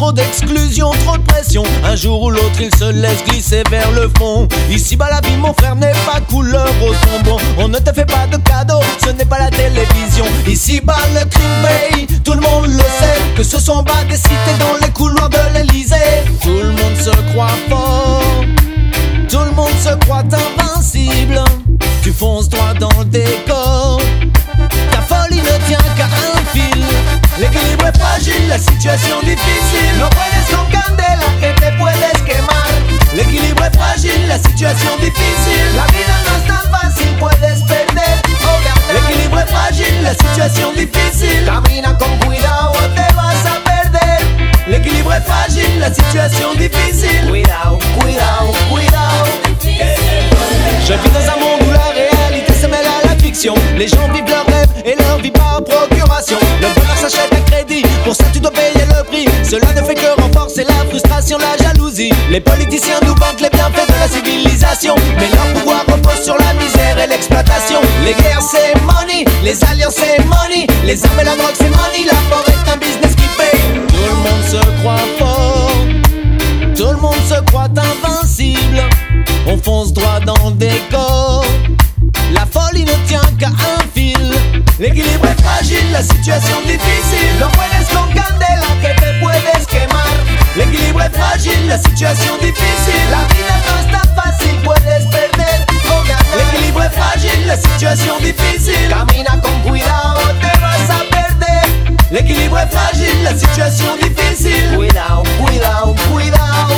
trop d'exclusion, trop de pression. Un jour ou l'autre il se laisse glisser vers le fond. Ici-bas la vie mon frère n'est pas couleur rose bonbon. On ne te fait pas de cadeaux, ce n'est pas la télévision. Ici-bas le crime paye, tout le monde le sait. Que ce sont bas des cités dans les couloirs de l'Elysée. Tout le monde se croit fort, tout le monde se croit invincible. Tu fonces droit dans le décor, ta folie ne tient qu'à un fil. L'équilibre est fragile, la situation difficile. No puedes con candela que te puedes quemar. L'équilibre est fragile, la situation difficile. La vida no es tan fácil, puedes perder o ganar. L'équilibre est fragile, la situation difficile. Camina con cuidado o te vas a perder. L'équilibre est fragile, la situation difficile. Cuidado, cuidado, cuidado. Je vis dans un monde où la réalité se mêle à la fiction. Les gens vivent leurs rêves et leur vie par procuration. Le bonheur s'achète à crédit, pour ça tu dois payer le prix. Cela ne fait que renforcer la frustration, la jalousie. Les politiciens nous vantent les bienfaits de la civilisation, mais leur pouvoir repose sur la misère et l'exploitation. Les guerres c'est money, les alliances c'est money, les armes et la drogue c'est money. La mort est un business qui paye. Tout le monde se croit fort, tout le monde se croit invincible. On fonce droit dans le décor, la folie ne tient qu'à un fil. L'équilibre est fragile, la situation difficile. No puedes con candela que te puedes quemar. L'équilibre est fragile, la situation difficile. La vida no es tan fácil, puedes perder o ganar. L'équilibre est fragile, la situation difficile. Camina con cuidado, te vas a perder. L'équilibre est fragile, la situation difficile. Cuidado, cuidado, cuidado.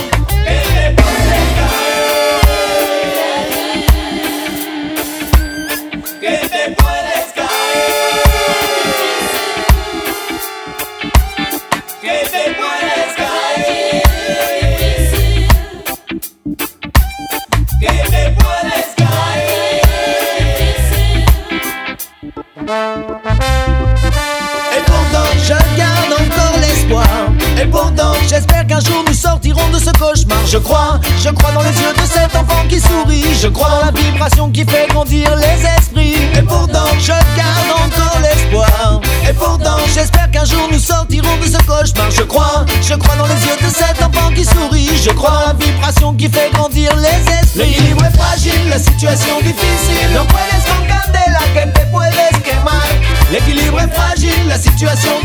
Et pourtant, j'espère qu'un jour nous sortirons de ce cauchemar. Je crois dans les yeux de cet enfant qui sourit. Je crois dans la vibration qui fait grandir les esprits. Et pourtant, je garde encore l'espoir. Et pourtant, j'espère qu'un jour nous sortirons de ce cauchemar. Je crois dans les yeux de cet enfant qui sourit. Je crois dans la vibration qui fait grandir les esprits. L'équilibre est fragile, la situation difficile. No puedes con candela que te puedes quemar. L'équilibre est fragile, la situation